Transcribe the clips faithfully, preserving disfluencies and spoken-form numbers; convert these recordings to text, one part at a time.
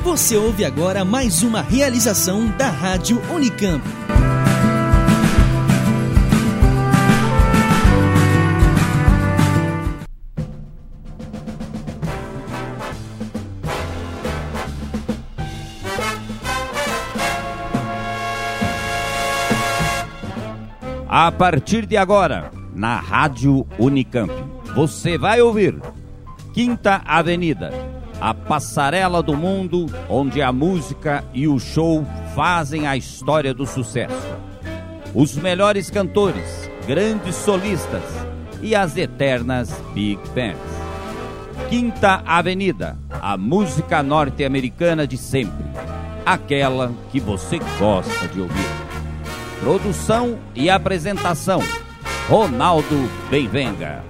Você ouve agora mais uma realização da Rádio Unicamp. A partir de agora, na Rádio Unicamp, você vai ouvir Quinta Avenida, a passarela do mundo onde a música e o show fazem a história do sucesso. Os melhores cantores, grandes solistas e as eternas Big Bands. Quinta Avenida, a música norte-americana de sempre, aquela que você gosta de ouvir. Produção e apresentação, Ronaldo Benvenga.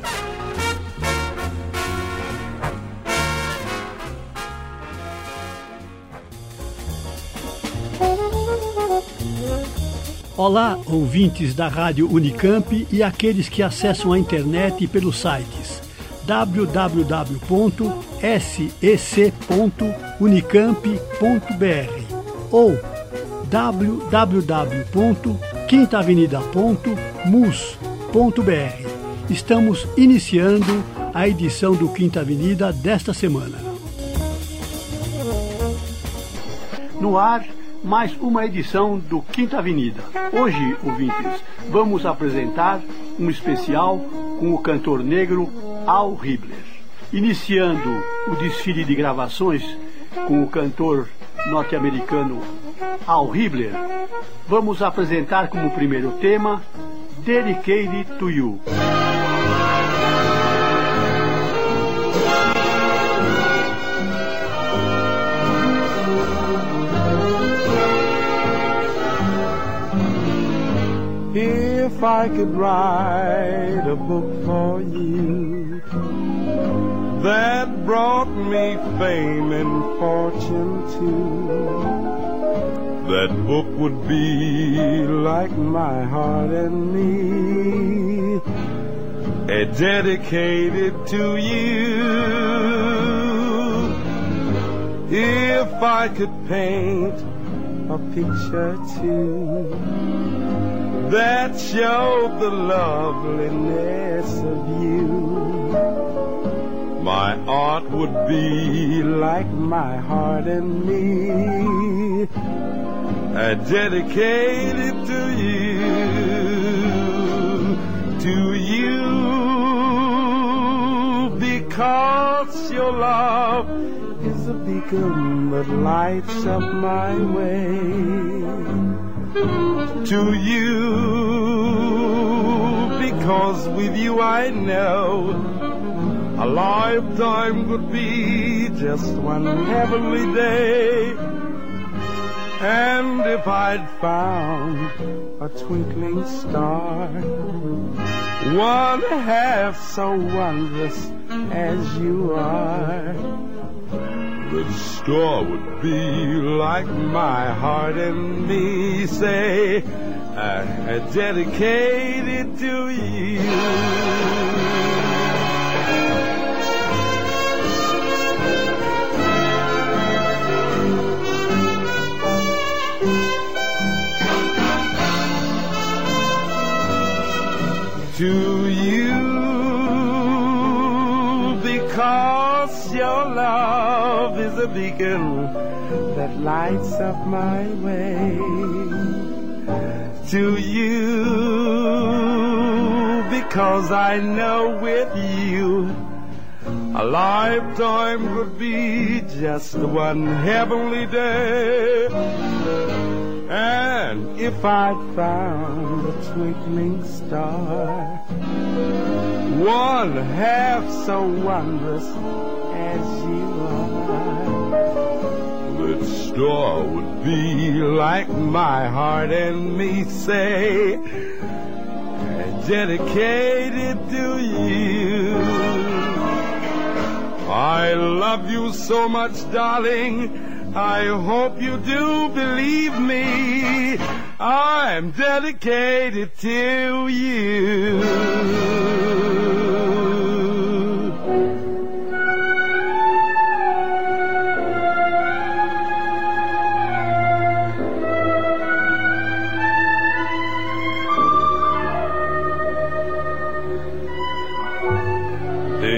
Olá, ouvintes da Rádio Unicamp e aqueles que acessam a internet pelos sites w w w ponto s e c ponto unicamp ponto b r ou w w w ponto quinta avenida ponto mus ponto b r. Estamos iniciando a edição do Quinta Avenida desta semana. No ar, mais uma edição do Quinta Avenida. Hoje, ouvintes, vamos apresentar um especial com o cantor negro Al Hibbler. Iniciando o desfile de gravações com o cantor norte-americano Al Hibbler, vamos apresentar como primeiro tema Dedicated to You. If I could write a book for you that brought me fame and fortune too, that book would be like my heart and me, a dedicated to you. If I could paint a picture too that showed the loveliness of you, my art would be like my heart and me, uh, dedicated to you, to you, because your love is a beacon that lights up my way. To you, because with you I know a lifetime could be just one heavenly day. And if I'd found a twinkling star, one half so wondrous as you are, the star would be like my heart and me, say, uh, dedicated to you. To you, because your love is a beacon that lights up my way. To you, because I know with you a lifetime could be just one heavenly day. And if I'd found a twinkling star, one half so wondrous as you are, that star would be like my heart and me, say, dedicated to you. I love you so much, darling, I hope you do believe me. I'm dedicated to you.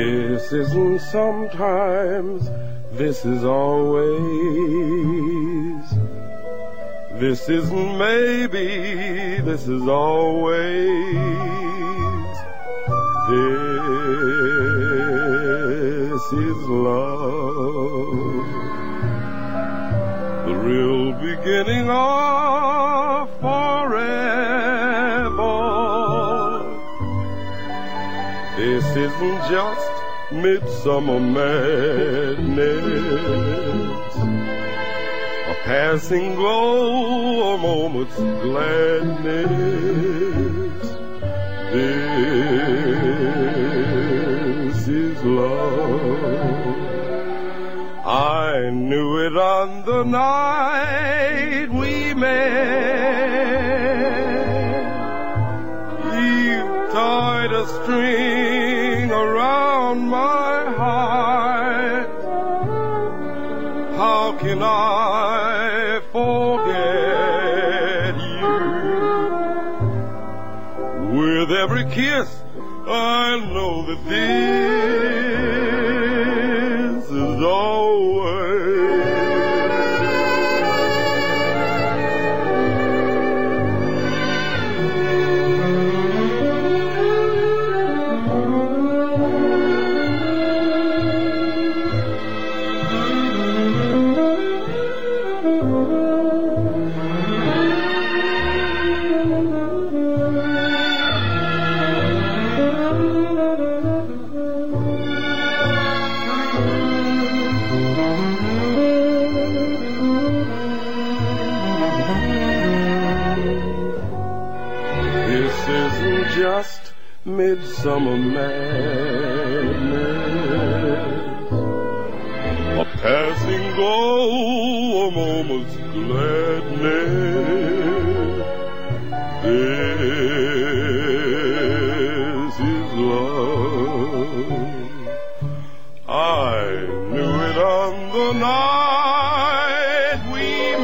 This isn't sometimes, this is always. This isn't maybe, this is always. This is love, the real beginning of forever. This isn't just midsummer madness, a passing glow, a moment's gladness. This is love. I knew it on the night we met. You tied a string around my heart. How can I forget you? With every kiss, I know that this is always. Just midsummer madness, a passing glow, a moment's gladness. This is love. I knew it on the night we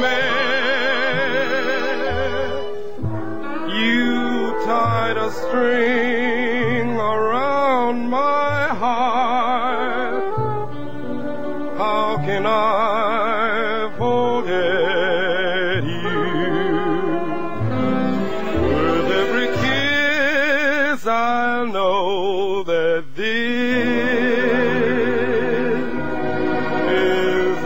met. You tied a string around my heart. How can I forget you? With every kiss I know that this is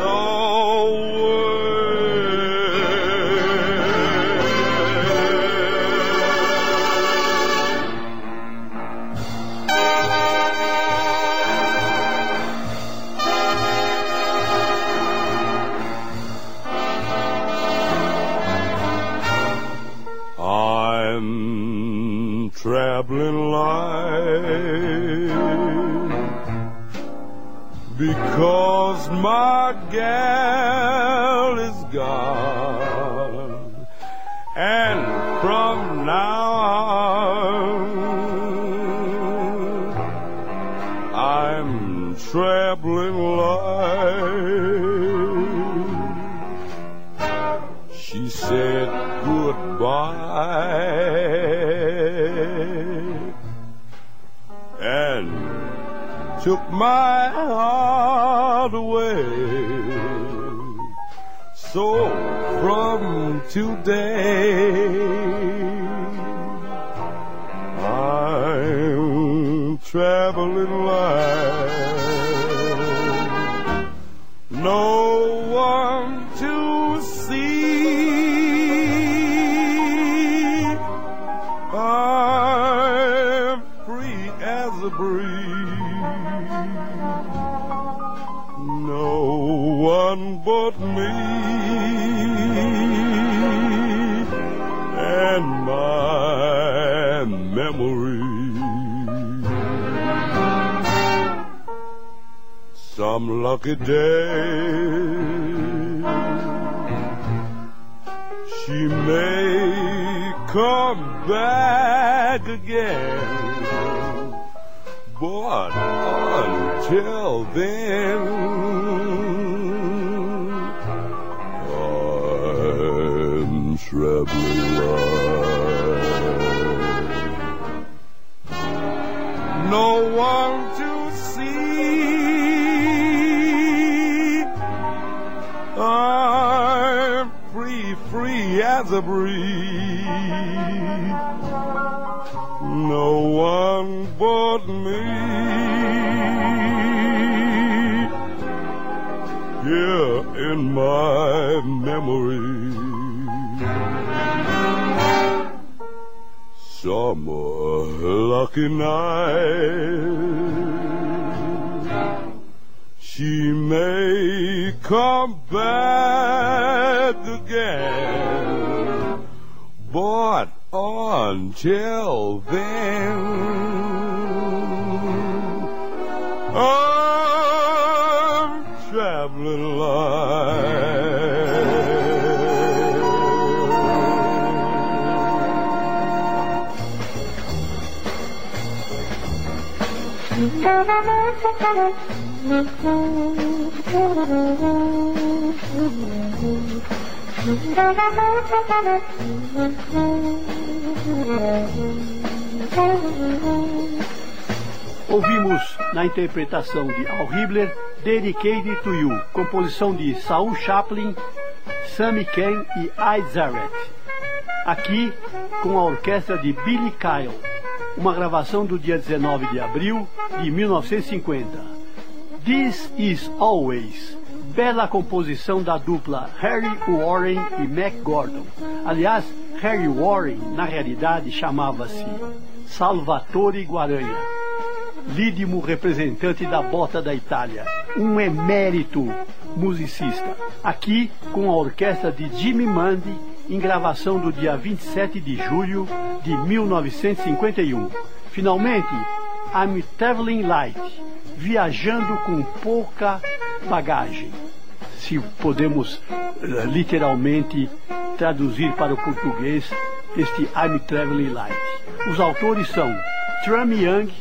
traveling light, because my gal is gone, and from now on I'm traveling light. She said goodbye and took my heart away. So from today I'm traveling light, no one to see. I'm free as a breeze, no one but me and my memory. Some lucky day she may come back again, but until then I'm traveling light, no one to see. as a breeze. No one but me. Here in my memory, summer lucky night, she may come back again, but until then, I'm traveling light. Ouvimos na interpretação de Al Hibbler Dedicated to You, composição de Saul Chaplin, Sammy Ken e Ide Zarrett. Aqui com a orquestra de Billy Kyle, uma gravação do dia dezenove de abril de mil novecentos e cinquenta. This Is Always, bela composição da dupla Harry Warren e Mac Gordon. Aliás, Harry Warren, na realidade, chamava-se Salvatore Guaranha, lídimo representante da bota da Itália, um emérito musicista. Aqui com a orquestra de Jimmy Mundy, em gravação do dia vinte e sete de julho de mil novecentos e cinquenta e um. Finalmente, I'm Traveling Light, viajando com pouca bagagem, se podemos uh, literalmente traduzir para o português este I'm Traveling Light. Os autores são Trum Young,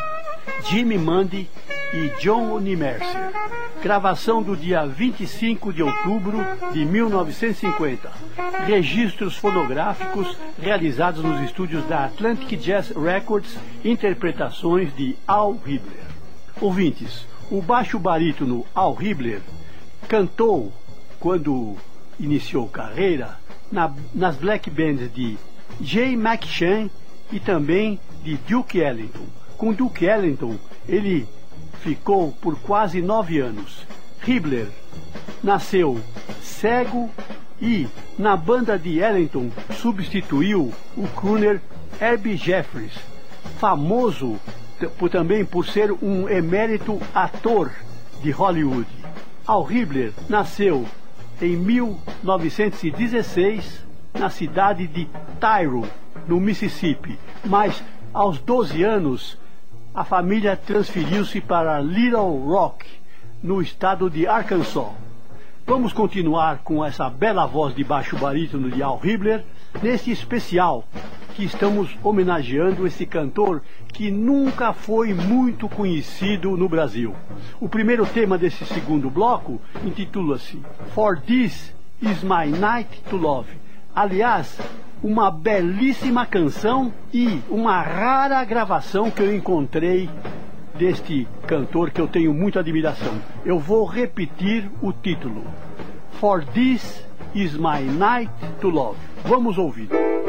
Jimmy Mundy e John Mercer. Gravação do dia vinte e cinco de outubro de mil novecentos e cinquenta. Registros fonográficos realizados nos estúdios da Atlantic Jazz Records, interpretações de Al Hibbler. Ouvintes, o baixo barítono Al Hibbler cantou, quando iniciou carreira, na, nas black bands de Jay McShann e também de Duke Ellington. Com Duke Ellington, ele ficou por quase nove anos. Hibbler nasceu cego e, na banda de Ellington, substituiu o crooner Herbie Jeffries, famoso por, também por ser um emérito ator de Hollywood. Al Hibbler nasceu em mil novecentos e dezesseis na cidade de Tyrone, no Mississippi, mas aos doze anos a família transferiu-se para Little Rock, no estado de Arkansas. Vamos continuar com essa bela voz de baixo barítono de Al Hibbler, nesse especial que estamos homenageando esse cantor que nunca foi muito conhecido no Brasil. O primeiro tema desse segundo bloco intitula-se For This Is My Night to Love. Aliás, uma belíssima canção e uma rara gravação que eu encontrei deste cantor que eu tenho muita admiração. Eu vou repetir o título: For This Is My Night to Love. Vamos ouvir.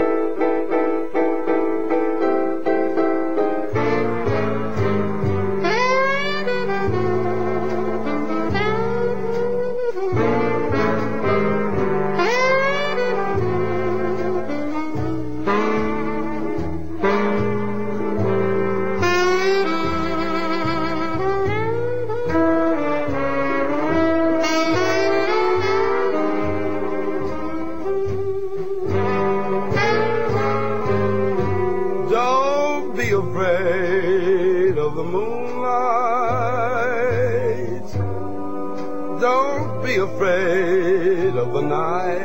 Afraid of the night.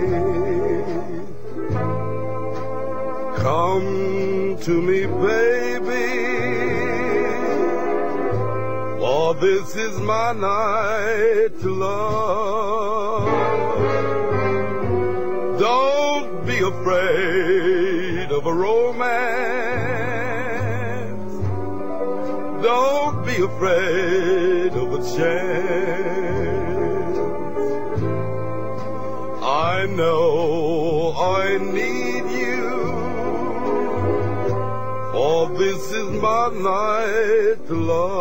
Come to me, baby, for this is my night to love. Don't be afraid of a romance. Don't be afraid of a chance. I know I need you, for this is my night to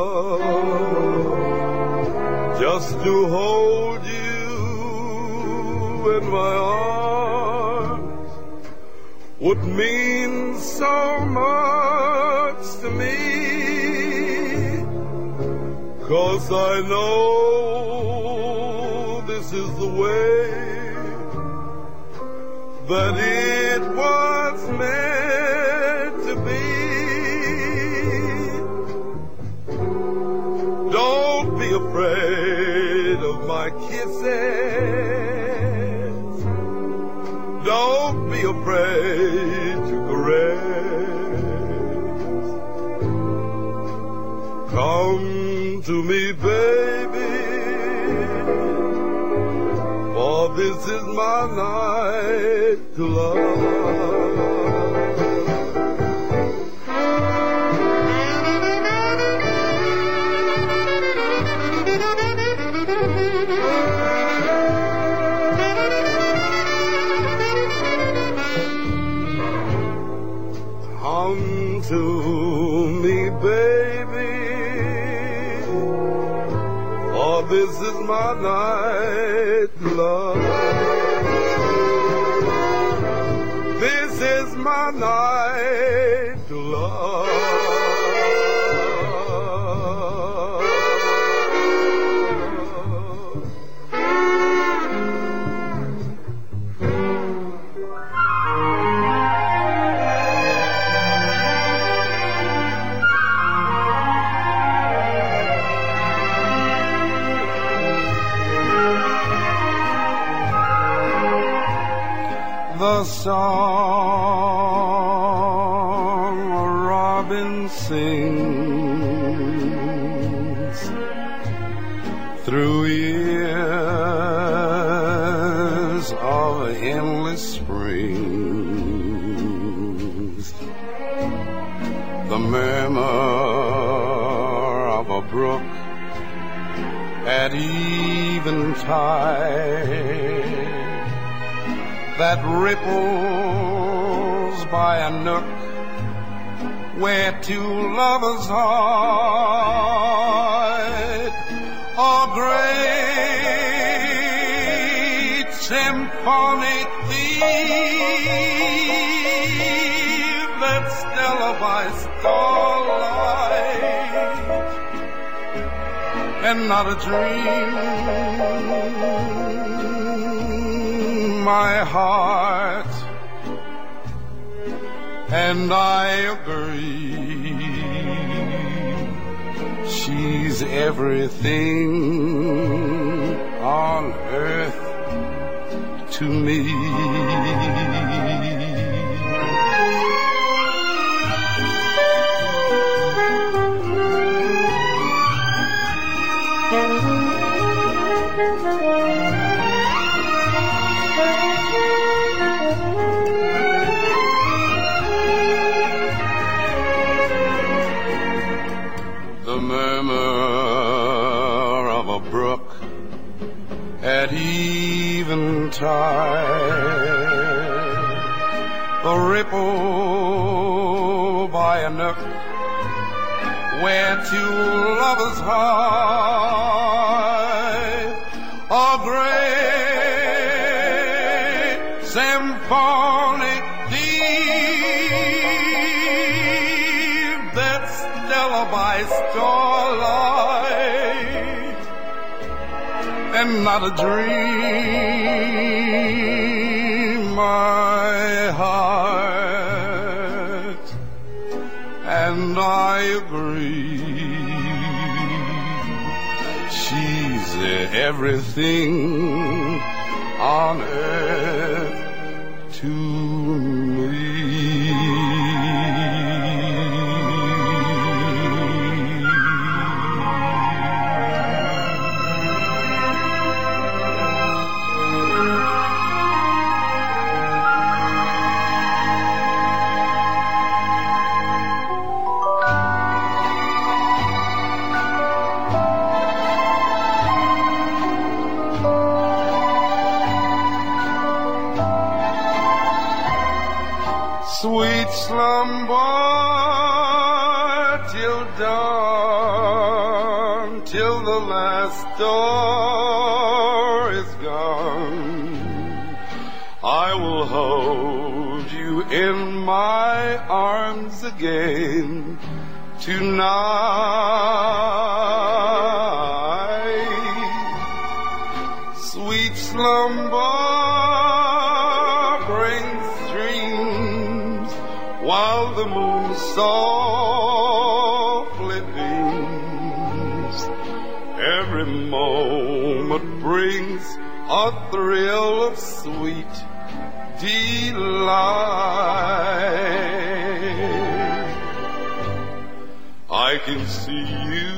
love, just to hold you in my arms would mean so much to me, 'cause I know this is the way that it was meant to be. Don't be afraid of my kisses. Don't be afraid to caress. Come to me, baby, for this is my night to love. Come to me, baby, for this is my night to love. This is my night to love. The song a robin sings through years of endless springs, the murmur of a brook at eventide that ripples by a nook where two lovers hide, a great symphonic theme that's stellar by starlight and not a dream. My heart and I agree, she's everything on earth to me. The murmur of a brook at eventide, the ripple by a nook where two lovers hide, a great symphonic theme that's stellar by starlight and not a dream. My heart and I agree, she's everything on earth to me. Sweet slumber till dawn, till the last door is gone. I will hold you in my arms again tonight. Sweet slumber brings dreams while the moon softly beams. Every moment brings a thrill of sweet delight. I can see you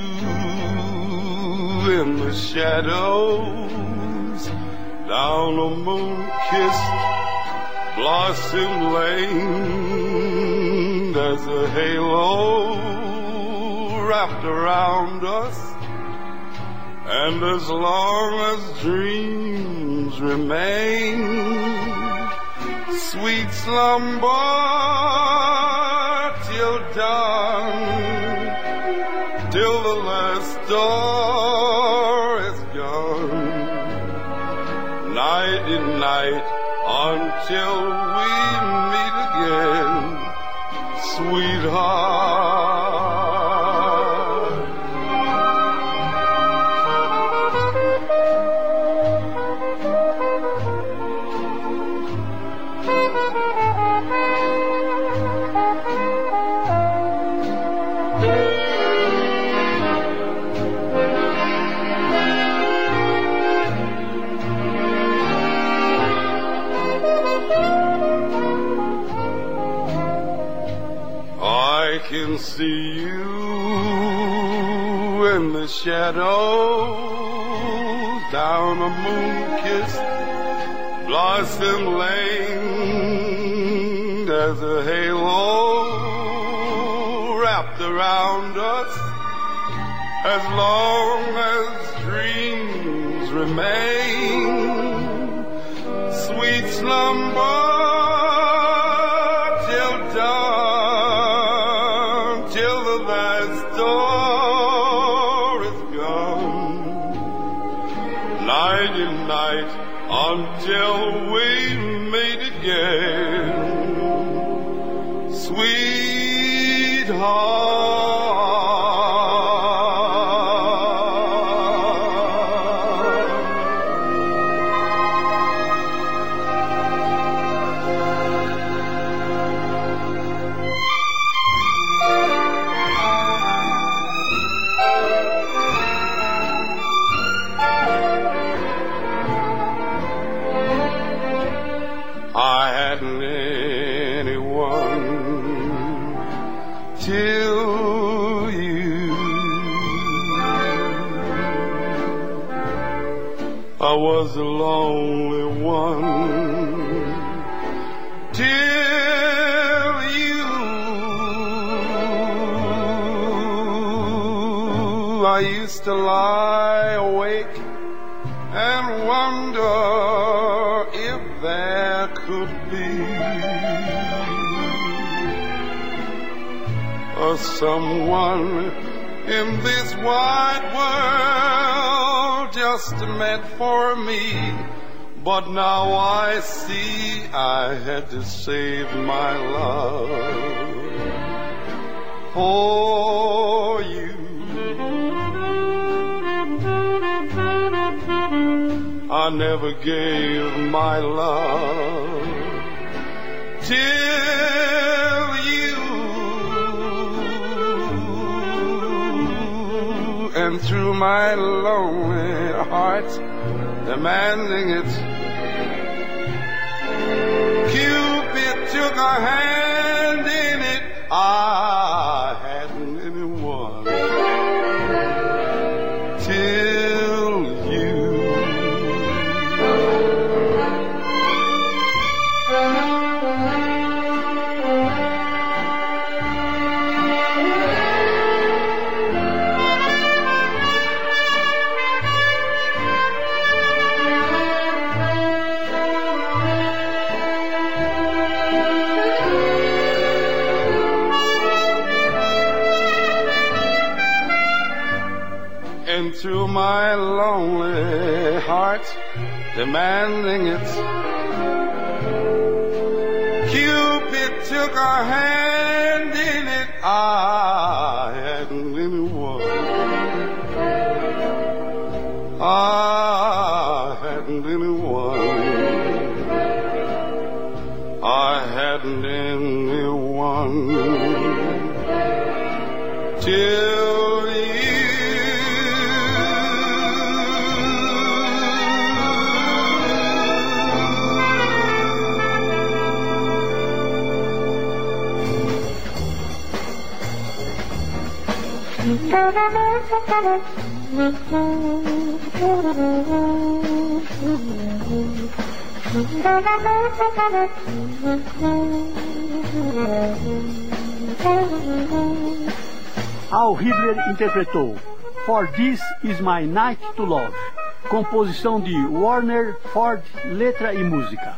in the shadows down a moon-kissed blossom lane. There's a halo wrapped around us, and as long as dreams remain, sweet slumber till dawn, till the last door is gone. Night and night until we meet again, sweetheart. I can see you in the shadows down a moon-kissed blossom lane. There's a halo wrapped around us, as long as dreams remain. Sweet slumber till dawn, till the last door is gone. Night and night until we meet again, sweetheart. I hadn't anyone till you. I was a lonely one till you. I used to lie awake and wonder if there could be a someone in this wide world just meant for me. But now I see I had to save my love for you. I never gave my love till you, and through my lonely heart demanding it, Cupid took a hand in it. I hadn't anyone till you. to my lonely heart, demanding it. Cupid took a hand in it. I hadn't anyone. I hadn't anyone. I hadn't anyone till you. Al Hibbler interpretou For This Is My Night to Love, composição de Warner Ford, letra e música,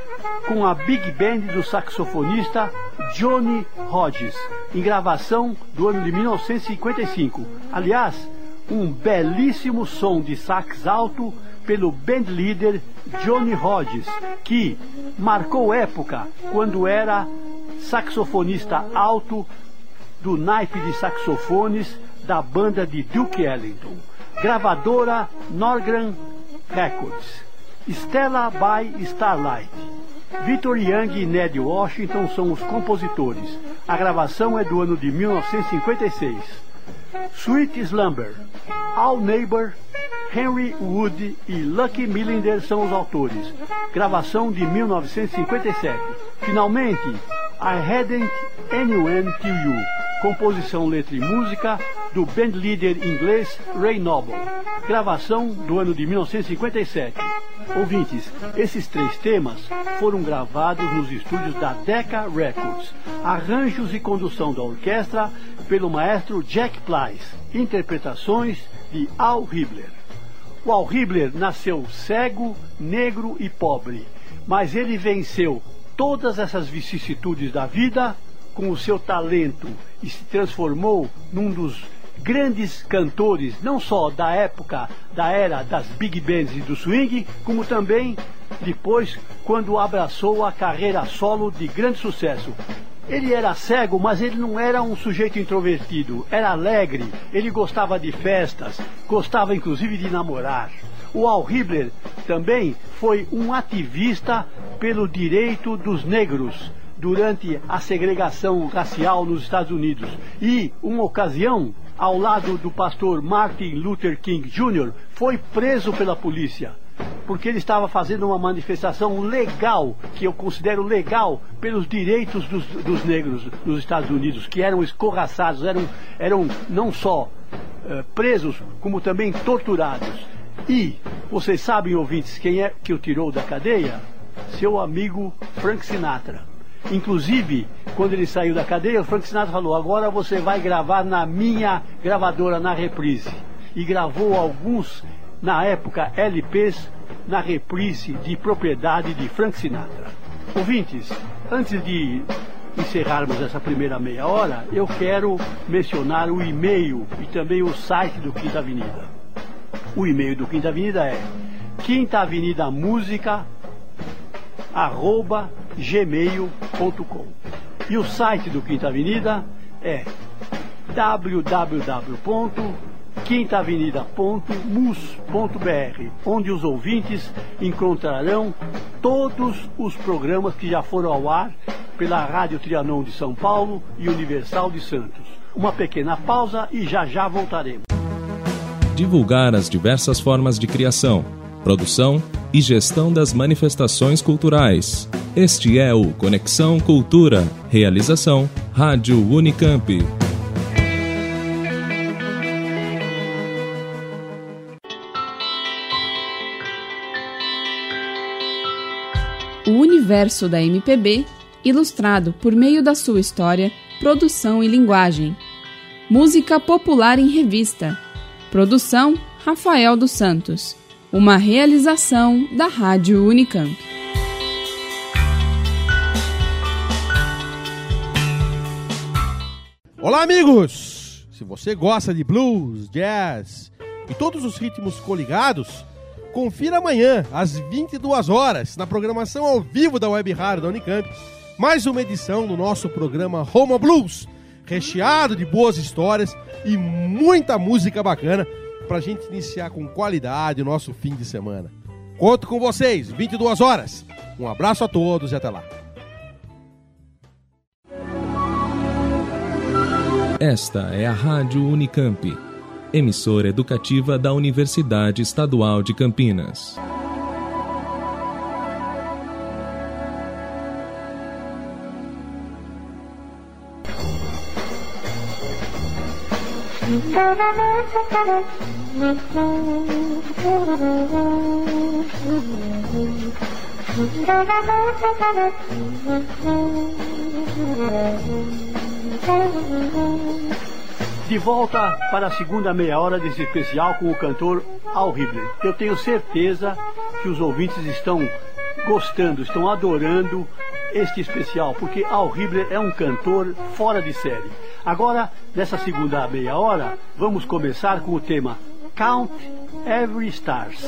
com a Big Band do saxofonista Johnny Hodges, em gravação do ano de mil novecentos e cinquenta e cinco. Aliás, um belíssimo som de sax alto pelo bandleader Johnny Hodges, que marcou época quando era saxofonista alto do naipe de saxofones da banda de Duke Ellington, gravadora Norgran Records. Stella by Starlight. Victor Young e Ned Washington são os compositores. A gravação é do ano de mil novecentos e cinquenta e seis. Sweet Slumber, All Neighbor, Henry Wood e Lucky Millinder são os autores. Gravação de mil novecentos e cinquenta e sete. Finalmente, I Hadn't Anyone Till You, composição, letra e música do bandleader inglês Ray Noble. Gravação do ano de mil novecentos e cinquenta e sete. Ouvintes, esses três temas foram gravados nos estúdios da Decca Records. Arranjos e condução da orquestra pelo maestro Jack Plyce. Interpretações de Al Hibbler. O Al Hibbler nasceu cego, negro e pobre, mas ele venceu todas essas vicissitudes da vida com o seu talento e se transformou num dos grandes cantores, não só da época, da era das big bands e do swing, como também depois, quando abraçou a carreira solo de grande sucesso. Ele era cego, mas ele não era um sujeito introvertido, era alegre, ele gostava de festas, gostava inclusive de namorar. O Al Hibbler também foi um ativista pelo direito dos negros durante a segregação racial nos Estados Unidos. E, uma ocasião, ao lado do pastor Martin Luther King Júnior, foi preso pela polícia, porque ele estava fazendo uma manifestação legal, que eu considero legal, pelos direitos dos, dos negros nos Estados Unidos, que eram escorraçados, eram, eram não só uh, presos, como também torturados. E, vocês sabem, ouvintes, quem é que o tirou da cadeia? Seu amigo Frank Sinatra. Inclusive, quando ele saiu da cadeia, o Frank Sinatra falou: agora você vai gravar na minha gravadora, na Reprise. E gravou alguns, na época, L Ps na Reprise de propriedade de Frank Sinatra. Ouvintes, antes de encerrarmos essa primeira meia hora, eu quero mencionar o e-mail e também o site do Quinta Avenida. O e-mail do Quinta Avenida é quinta avenida música arroba gmail ponto com. E o site do Quinta Avenida é w w w ponto quinta avenida ponto mus ponto b r, onde os ouvintes encontrarão todos os programas que já foram ao ar pela Rádio Trianon de São Paulo e Universal de Santos. Uma pequena pausa e já já voltaremos. Divulgar as diversas formas de criação, produção e gestão das manifestações culturais. Este é o Conexão Cultura. Realização Rádio Unicamp. O universo da M P B, ilustrado por meio da sua história, produção e linguagem. Música popular em revista. Produção Rafael dos Santos. Uma realização da Rádio Unicamp. Olá, amigos! Se você gosta de blues, jazz e todos os ritmos coligados, confira amanhã, às vinte e duas horas, na programação ao vivo da Web Rádio da Unicamp, mais uma edição do nosso programa Roma Blues, recheado de boas histórias e muita música bacana pra gente iniciar com qualidade o nosso fim de semana. Conto com vocês, vinte e duas horas. Um abraço a todos e até lá. Esta é a Rádio Unicamp, emissora educativa da Universidade Estadual de Campinas. De volta para a segunda meia hora desse especial com o cantor Al Hibbler. Eu tenho certeza que os ouvintes estão gostando, estão adorando este especial, porque Al Hibbler é um cantor fora de série. Agora, nessa segunda meia hora, vamos começar com o tema Count Every Stars.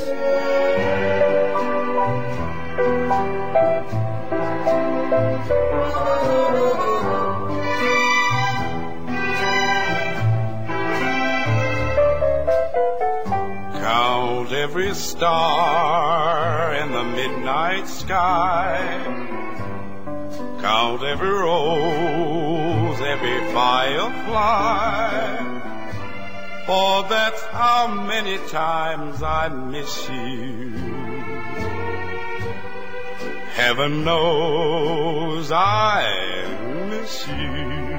Count every star in the midnight sky. Count every rose, every firefly. For that's how many times I miss you. Heaven knows I miss you.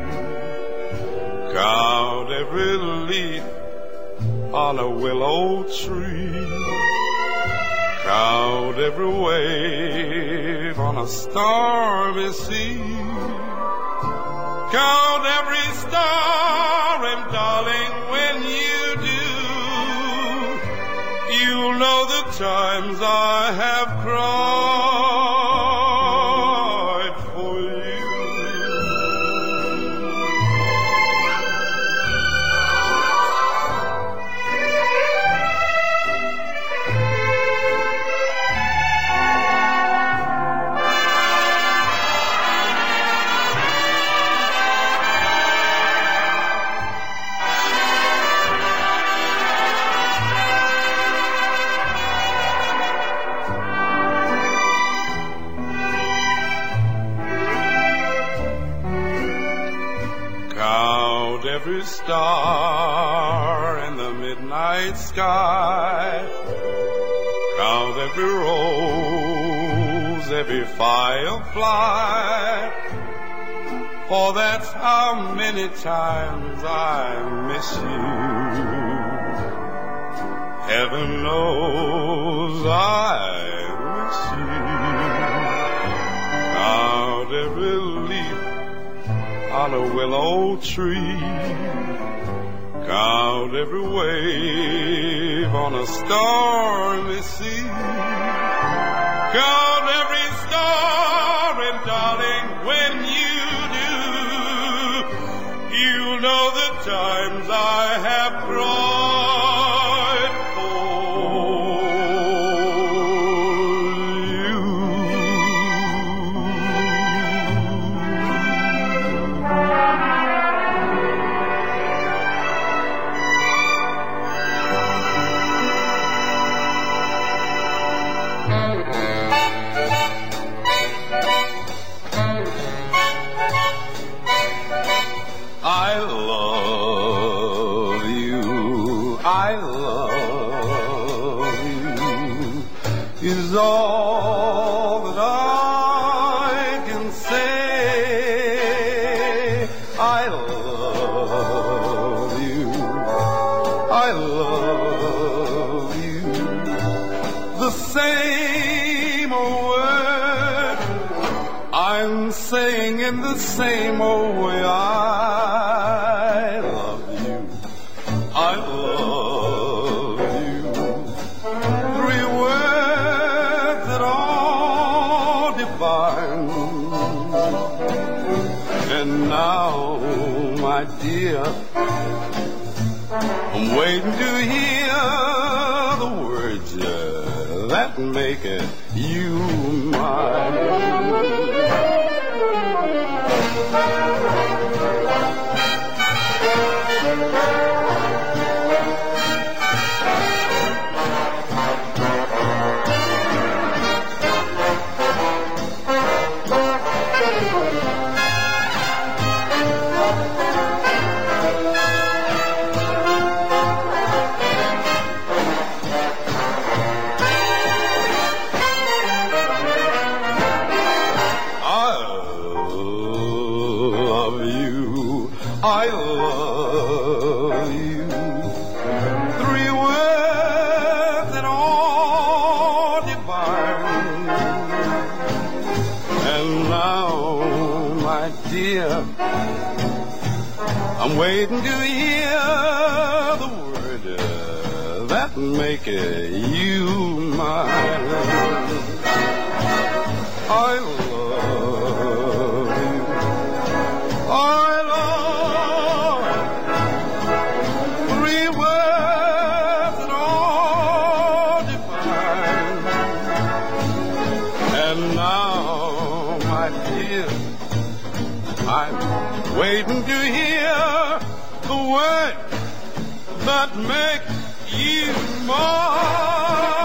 Count every leaf on a willow tree. Count every wave on a stormy sea. Count every star, and darling, when you do, you'll know the times I have cried for you. Every star in the midnight sky. Count every rose, every firefly. For that's how many times I miss you. Heaven knows I miss you. Count every leaf on a willow tree. Count every wave on a stormy sea. Count every star, and darling, when you do, you'll know the times I have cried for you. I love you, I love you, is all that I can say. I love you, I love you, the same old word I'm saying in the same old way. I love you, I love you, three words that all define. And now, my dear, I'm waiting to hear that make you mine. I love you. Three words that all divine. And now, my dear, I'm waiting to hear the word uh, that make you mine. I love you. I I'm waiting to hear the word that makes you mine.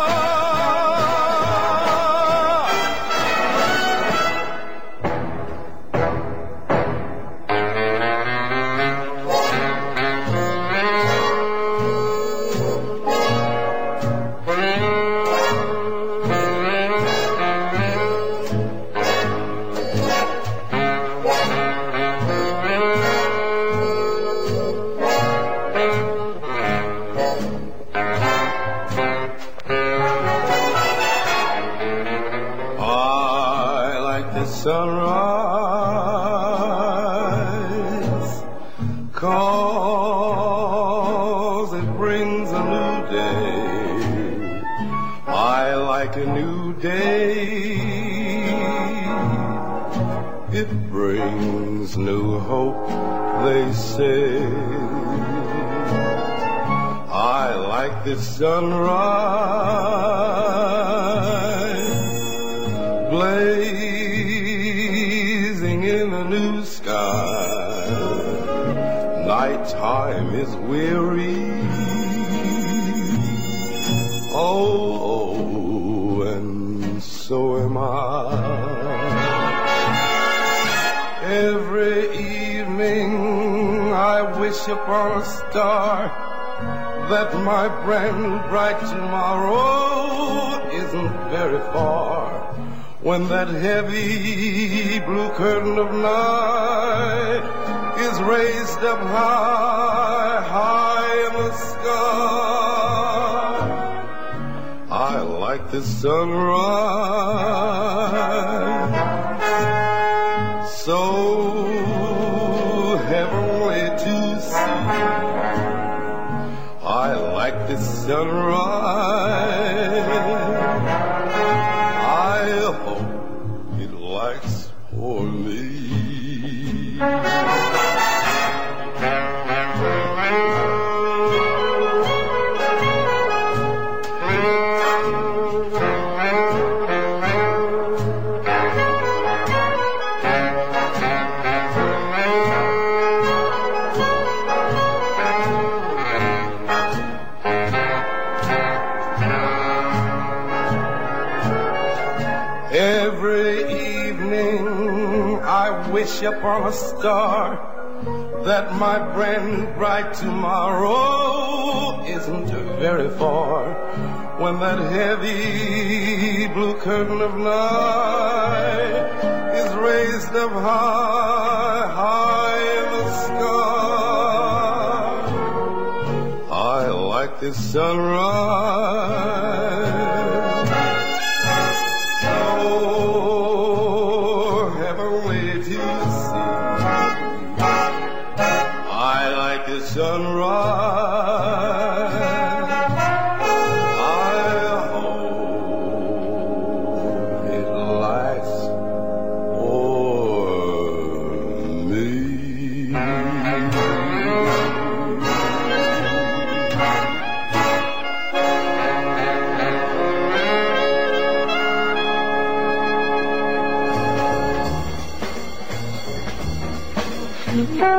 Sunrise, 'cause it brings a new day. I like a new day. It brings new hope, they say. I like this sunrise, blazing in a new sky. Nighttime is weary. Oh, oh, and so am I. Every evening I wish upon a star that my brand bright tomorrow isn't very far. When that heavy blue curtain of night is raised up high, high in the sky, I like the sunrise, so heavenly to see. I like the sunrise, I hope it likes for me. Wish upon a star that my brand bright tomorrow isn't very far. When that heavy blue curtain of night is raised up high, high in the sky, I like this sunrise, so heavenly to see. I like the sunrise, I hope it lights for me.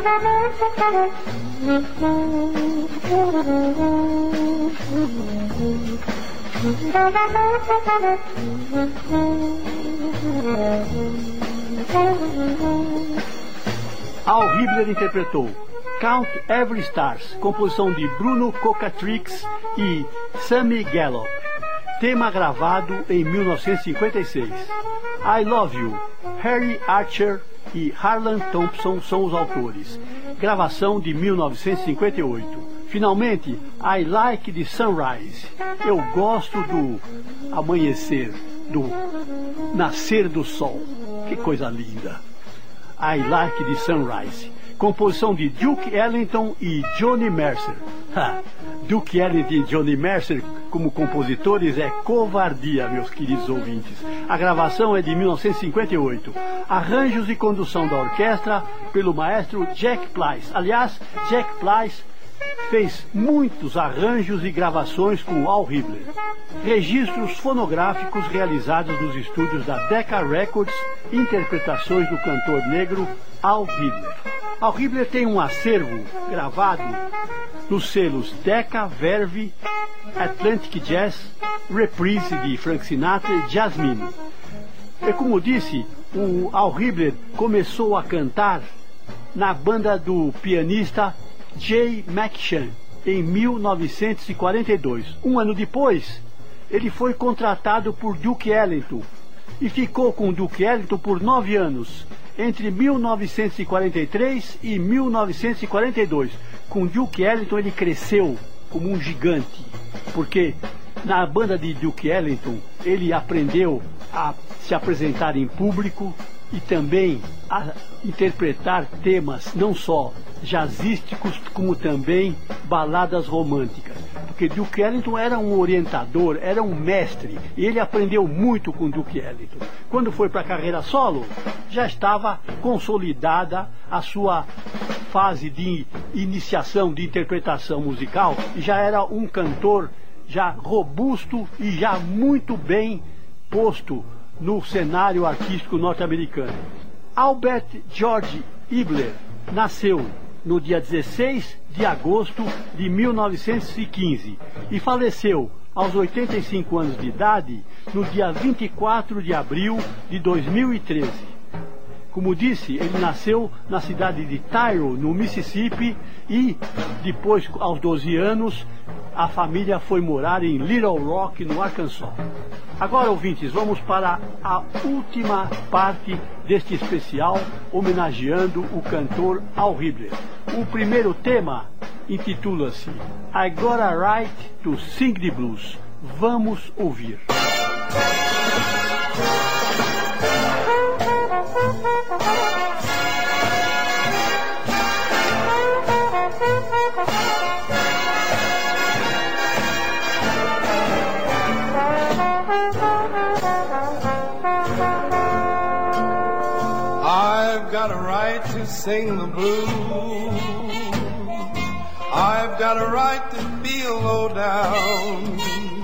Al Hibbler interpretou Count Every Stars, composição de Bruno Cocatrix e Sammy Gallup, tema gravado em mil novecentos e cinquenta e seis. I Love You, Harry Archer e Harlan Thompson são os autores, gravação de mil novecentos e cinquenta e oito. Finalmente, I Like the Sunrise, eu gosto do amanhecer, do nascer do sol, que coisa linda. I Like the Sunrise, composição de Duke Ellington e Johnny Mercer. Ha, Duke Ellington e Johnny Mercer como compositores é covardia, meus queridos ouvintes. A gravação é de mil novecentos e cinquenta e oito. Arranjos e condução da orquestra pelo maestro Jack Pleiss. Aliás, Jack Pleiss fez muitos arranjos e gravações com Al Hibbler. Registros fonográficos realizados nos estúdios da Decca Records, interpretações do cantor negro Al Hibbler. Al Hibbler tem um acervo gravado nos selos Decca, Verve, Atlantic Jazz, Reprise de Frank Sinatra e Jasmine. E como disse, o Al Hibbler começou a cantar na banda do pianista Jay McShann em mil novecentos e quarenta e dois. Um ano depois, ele foi contratado por Duke Ellington e ficou com Duke Ellington por nove anos, entre mil novecentos e quarenta e três e mil novecentos e quarenta e dois. Com Duke Ellington ele cresceu como um gigante, porque na banda de Duke Ellington ele aprendeu a se apresentar em público e também a interpretar temas não só jazzísticos, como também baladas românticas. Porque Duke Ellington era um orientador, era um mestre, e ele aprendeu muito com Duke Ellington. Quando foi para a carreira solo, já estava consolidada a sua fase de iniciação, de interpretação musical, e já era um cantor já robusto e já muito bem posto no cenário artístico norte-americano. Albert George Hibbler nasceu no dia dezesseis de agosto de mil novecentos e quinze e faleceu aos oitenta e cinco anos de idade no dia vinte e quatro de abril de dois mil e treze. Como disse, ele nasceu na cidade de Tyro, no Mississippi, e depois, aos doze anos, a família foi morar em Little Rock, no Arkansas. Agora, ouvintes, vamos para a última parte deste especial, homenageando o cantor Al Hibbler. O primeiro tema intitula-se I Got a Right to Sing the Blues. Vamos ouvir. I've got a right to sing the blues. I've got a right to feel low down.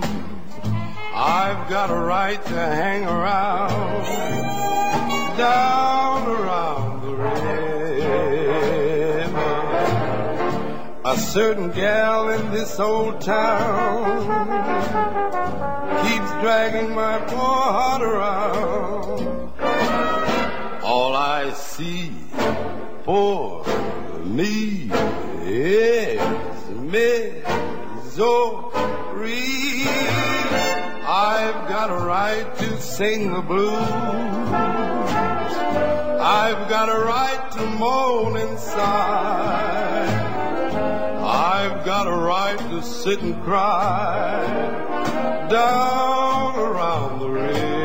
I've got a right to hang around, down around the river. A certain gal in this old town keeps dragging my poor heart around. All I see for me is misery. I've got a right to sing the blues. I've got a right to moan inside. I've got a right to sit and cry down around the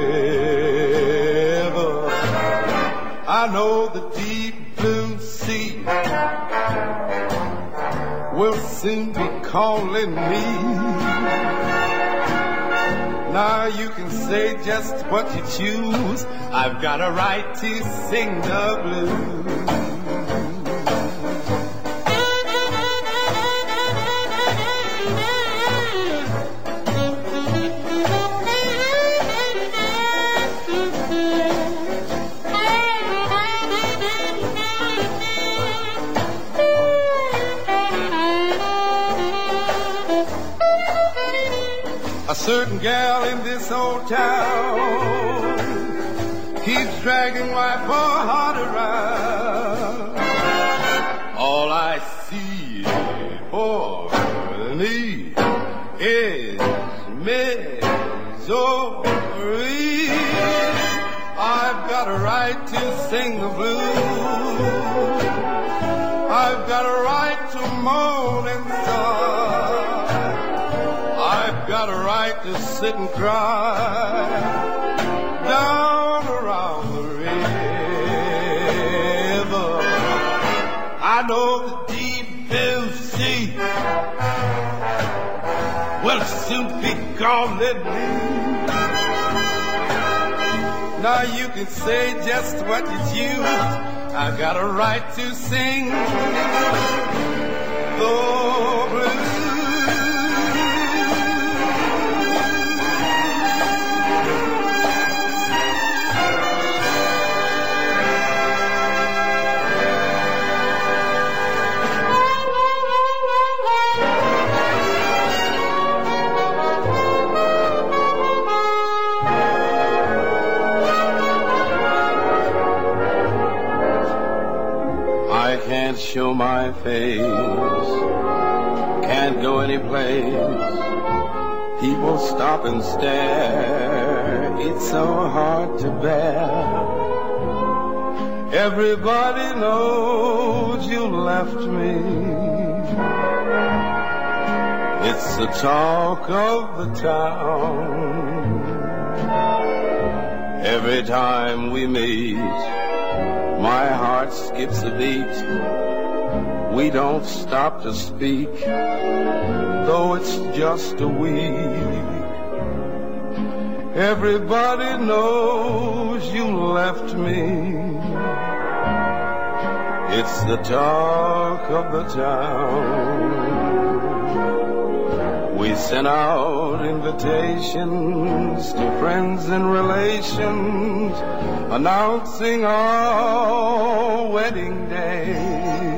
river. I know the deep blue sea will soon be calling me. Now you can say just what you choose. I've got a right to sing the blues. certain gal in this old town keeps dragging my poor heart around. All I see for me is misery. I've got a right to sing the blues. I've got a right to moan and sigh. I've got a right to sit and cry down around the river. I know the deep blue sea will soon be gone, let me. Now you can say just what you choose. I got a right to sing the blues. Can't show my face, can't go any place. People stop and stare, it's so hard to bear. Everybody knows you left me. It's the talk of the town. Every time we meet, my heart skips a beat. We don't stop to speak, though it's just a week. Everybody knows you left me. It's the talk of the town. We sent out invitations to friends and relations, announcing our wedding day.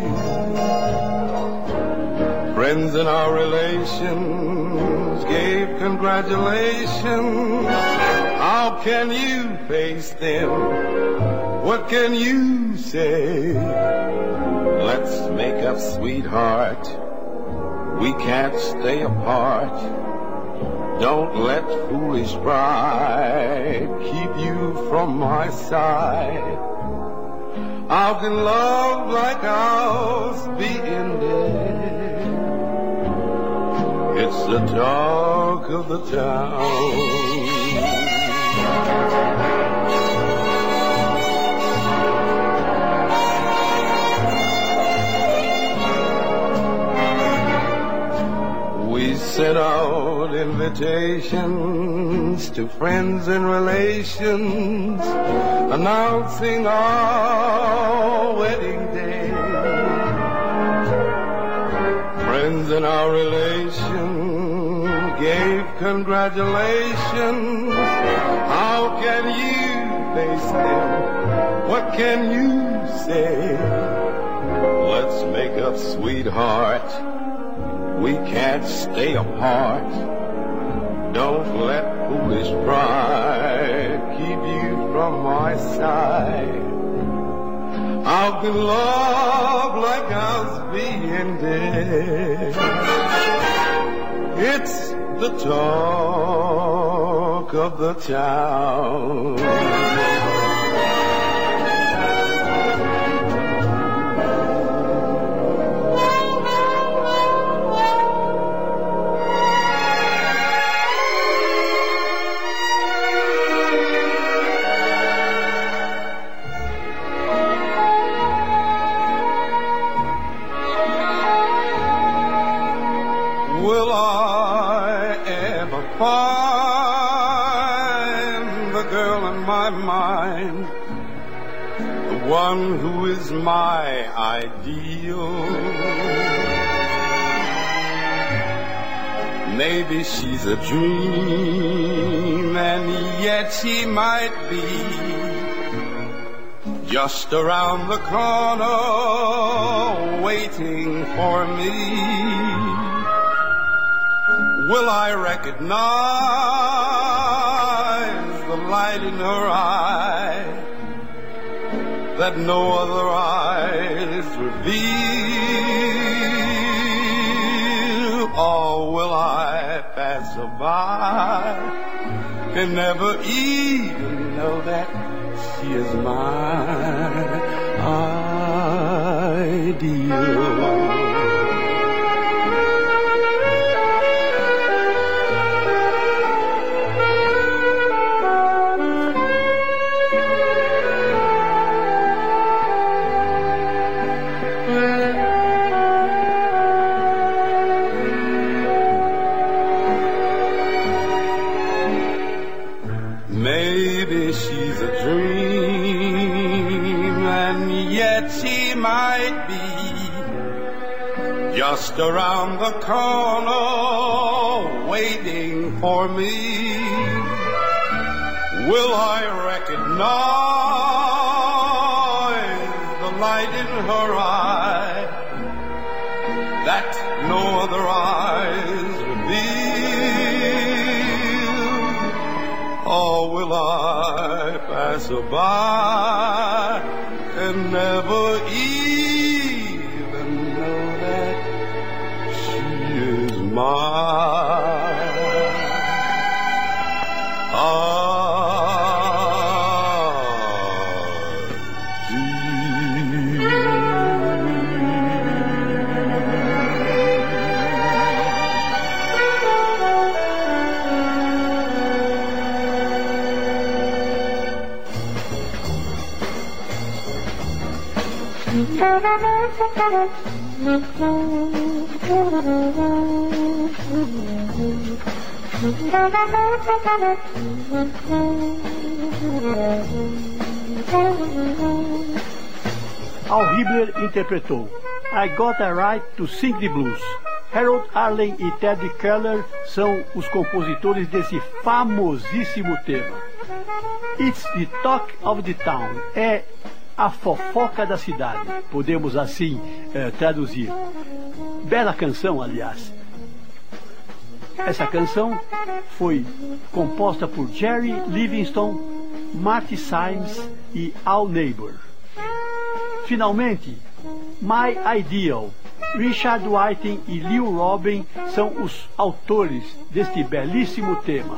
Friends and our relations gave congratulations. How can you face them? What can you say? Let's make up, sweetheart. We can't stay apart. Don't let foolish pride keep you from my side. How can love like ours be ended? It's the talk of the town. We sent out invitations to friends and relations, announcing our wedding day. Friends and our relations gave congratulations. How can you face them? What can you say? Let's make up, sweetheart. We can't stay apart. Don't let foolish pride keep you from my side. How can love like ours be ended? It's the talk of the town. Find the girl in my mind, the one who is my ideal. Maybe she's a dream, and yet she might be just around the corner waiting for me. will I recognize the light in her eye that no other eyes reveal? Or will I pass her by and never even know that she is my ideal? Maybe she's a dream, and yet she might be just around the corner waiting for me. Will I recognize the light in her eye that no other eyes reveal? Or will I pass her by and never even know that she is mine? Al Hibbler interpretou I Got a Right to Sing the Blues. Harold Arlen e Teddy Keller são os compositores desse famosíssimo tema. It's the talk of the town. É a fofoca da cidade, podemos assim eh, traduzir. Bela canção, aliás. Essa canção foi composta por Jerry Livingston, Marty Symes e Al Neighbor. Finalmente, My Ideal. Richard Whiting e Lou Robin são os autores deste belíssimo tema.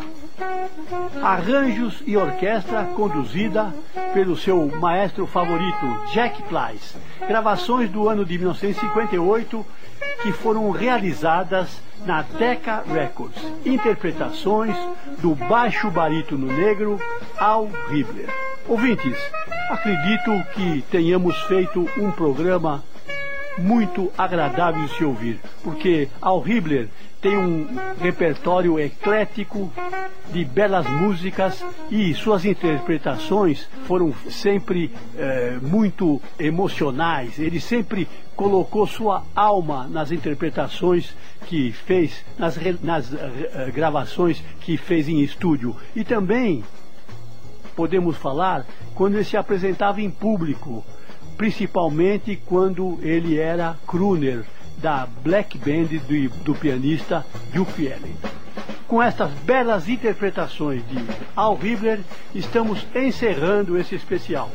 Arranjos e orquestra conduzida pelo seu maestro favorito, Jack Plyce. Gravações do ano de mil novecentos e cinquenta e oito que foram realizadas na Decca Records. Interpretações do baixo barítono negro Al Hibbler. Ouvintes, acredito que tenhamos feito um programa muito agradável de se ouvir, porque Al Hibbler tem um repertório eclético de belas músicas e suas interpretações foram sempre eh, muito emocionais. Ele sempre colocou sua alma nas interpretações que fez, nas, nas uh, gravações que fez em estúdio. E também podemos falar quando ele se apresentava em público, principalmente quando ele era crooner da Black Band do, do pianista Duke Ellington. Com estas belas interpretações de Al Hibbler, estamos encerrando esse especial.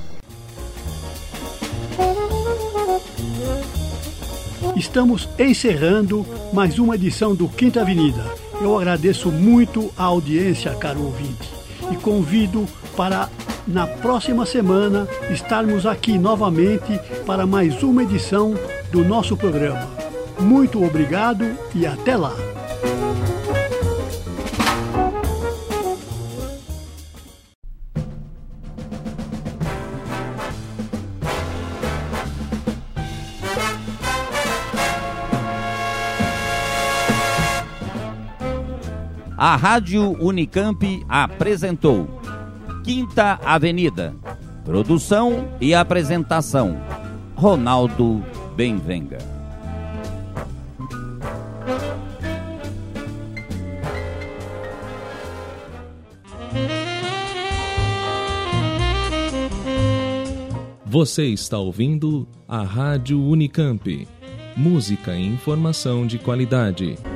Estamos encerrando mais uma edição do Quinta Avenida. Eu agradeço muito a audiência, caro ouvinte, e convido para, na próxima semana, estarmos aqui novamente para mais uma edição do nosso programa. Muito obrigado e até lá! A Rádio Unicamp apresentou Quinta Avenida. Produção e apresentação: Ronaldo Benvenga. Você está ouvindo a Rádio Unicamp. Música e informação de qualidade.